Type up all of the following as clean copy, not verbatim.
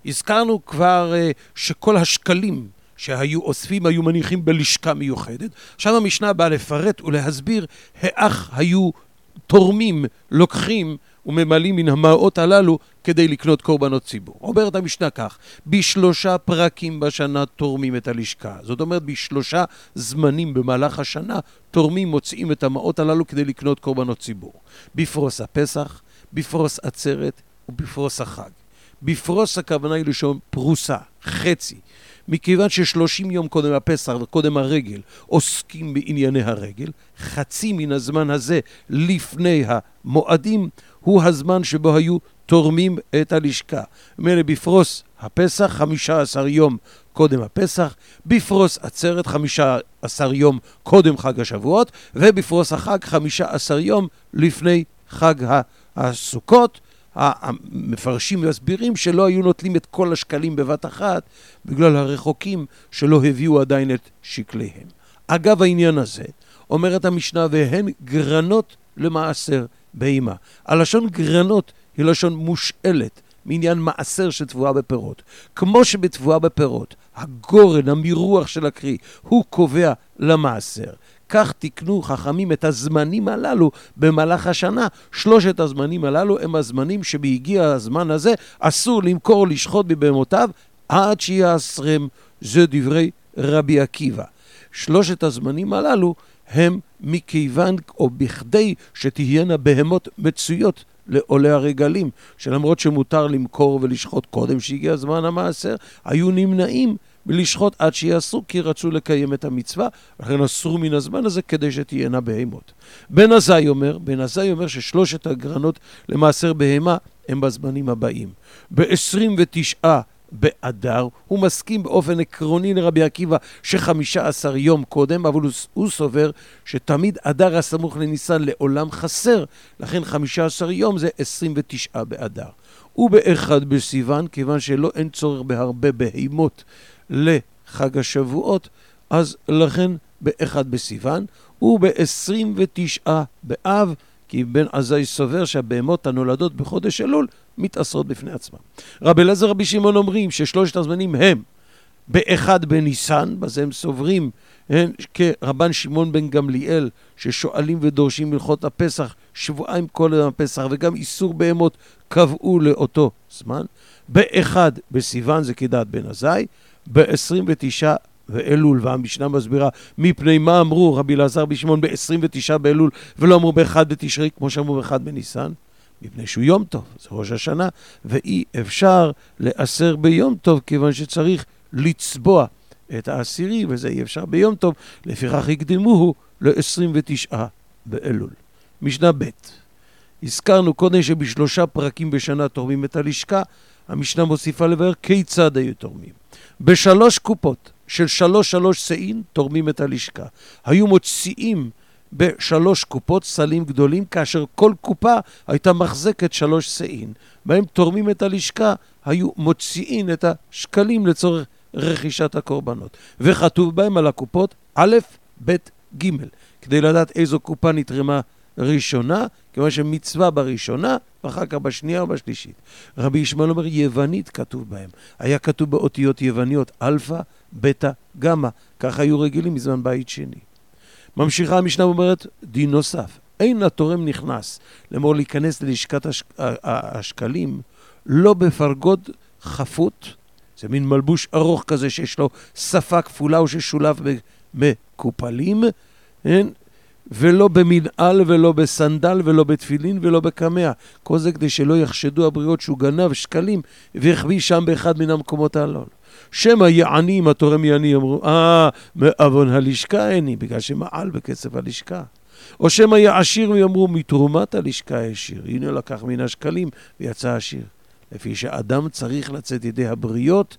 הזכרנו כבר שכל השקלים שהיו אוספים היו מניחים בלשכה מיוחדת. עכשיו המשנה באה לפרט ולהסביר איך היו תורמים, לוקחים וממלאים מן המעות הללו כדי לקנות קורבנות ציבור. אומרת המשנה כך, בשלושה פרקים בשנה תורמים את הלשכה. זאת אומרת, בשלושה זמנים במהלך השנה תורמים מוציאים את המעות הללו כדי לקנות קורבנות ציבור. בפרוס הפסח, בפרוס עצרת ובפרוס החג. בפרוס הכוונה היא לשון פרוסה, חצי. מכיוון ש30 יום קודם הפסח וקודם הרגל עוסקים בענייני הרגל, חצי מן הזמן הזה לפני המועדים הוא הזמן שבו היו תורמים את הלשכה. מלא בפרוס הפסח 15 יום קודם הפסח, בפרוס עצרת 15 יום קודם חג השבועות, ובפרוס החג 15 יום לפני חג הסוכות. המפרשים מסבירים שלא היו נוטלים את כל השקלים בבת אחת בגלל הרחוקים שלא הביאו עדיין את שקליהם. אגב העניין הזה, אומרת המשנה, והן גרנות למעשר בהמה. הלשון גרנות היא לשון מושאלת, מעניין מעשר שתבואה בפירות. כמו שבתבואה בפירות, הגורן, המרוח של הקרי, הוא קובע למעשר. כך תקנו חכמים את הזמנים הללו במהלך השנה. שלושת הזמנים הללו הם הזמנים שבהגיע הזמן הזה אסור למכור או לשחוט בבהמותיו עד שיעשרם. זה דברי רבי עקיבא. שלושת הזמנים הללו הם מכיוון או בכדי שתהיינה בהמות מצויות לעולי הרגלים, שלמרות שמותר למכור ולשחוט קודם שהגיע הזמן המעשר, היו נמנעים ולשחוט עד שיעשו, כי רצו לקיים את המצווה, לכן אסרו מן הזמן הזה כדי שתהיינה בהמות. בן עזאי אומר ששלושת הגרנות למעשר בהמה הם בזמנים הבאים. ב-29 באדר, הוא מסכים באופן עקרוני לרבי עקיבא ש15 יום קודם, אבל הוא סובר שתמיד אדר הסמוך לניסן לעולם חסר, לכן 15 יום זה 29 באדר. ובאחד בסיוון, כיוון שלא אין צורך בהרבה בהימות לחג השבועות, אז לכן באחד בסיוון, וב-29 באב, כי בן עזאי סובר שהבהמות הנולדות בחודש אלול מתעשרות בפני עצמם. רבי אלעזר רבי שמעון אומרים ששלושת הזמנים הם באחד בניסן, בזה הם סוברים כרבן שמעון בן גמליאל ששואלים ודורשים הלכות הפסח שבועיים קודם הפסח, וגם איסור בהמות קבעו לאותו זמן. באחד בסיוון זה כדעת בן עזאי, ב-29 ואלול, והמשנה מסבירה מפני מה אמרו רבי אלעזר רבי שמעון ב-29 באלול ולא אמרו באחד בתשרי כמו שאמרו באחד בניסן, מפני שהוא יום טוב, זה ראש השנה, ואי אפשר לאסר ביום טוב כיוון שצריך לצבוע את העשירי, וזה אי אפשר ביום טוב, לפיכך הקדימוהו ל-29 באלול. משנה ב', הזכרנו קודם שבשלושה פרקים בשנה תורמים את הלשכה. המשנה מוסיפה לבאר כיצד היו תורמים. בשלוש קופות של 3 סעין תורמים את הלשכה. היו מוציאים בשלוש קופות סלים גדולים, כאשר כל קופה הייתה מחזקת 3 סעין. בהם תורמים את הלשכה, היו מוציאים את השקלים לצורך רכישת הקורבנות. וכתוב בהם על הקופות א', ב', ג', כדי לדעת איזו קופה נתרמה ראשונה, כיוון שמצווה בראשונה, ואחר כך בשנייה ובשלישית. רבי ישמעאל אומר יוונית כתוב בהם. היה כתוב באותיות יווניות אלפא, בטא, גמא. כך היו רגילים מזמן בית שני. ממשיכה המשנה ואומרת דין נוסף. אין התורם נכנס, לאמור להיכנס ללשכת השקלים, לא בפרגוד חפות, זה מין מלבוש ארוך כזה שיש לו שפה כפולה או ששולב מקופלים, ולא במנעל ולא בסנדל ולא בתפילין ולא בקמע. כל זה כדי שלא יחשדו הבריות שהוא גנב שקלים והחביא שם באחד מן המקומות הללו. שמא יעני, אם התורם יעני, אמרו, מאבון הלשכה איני, בגלל שמעל בכסף הלשכה. או שמא יעשיר ויאמרו, מתרומת הלשכה ישיר. הנה לקח מן השקלים ויצא עשיר. לפי שאדם צריך לצאת ידי הבריות,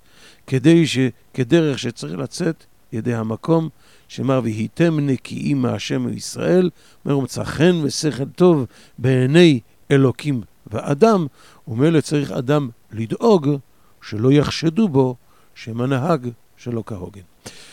כדרך שצריך לצאת ידי המקום, שמר והייתם נקיים מהשם וישראל, אומר מצא חן ושכל טוב בעיני אלוקים ואדם, ומילא צריך אדם לדאוג שלא יחשדו בו שמא נהג שלא כהוגן.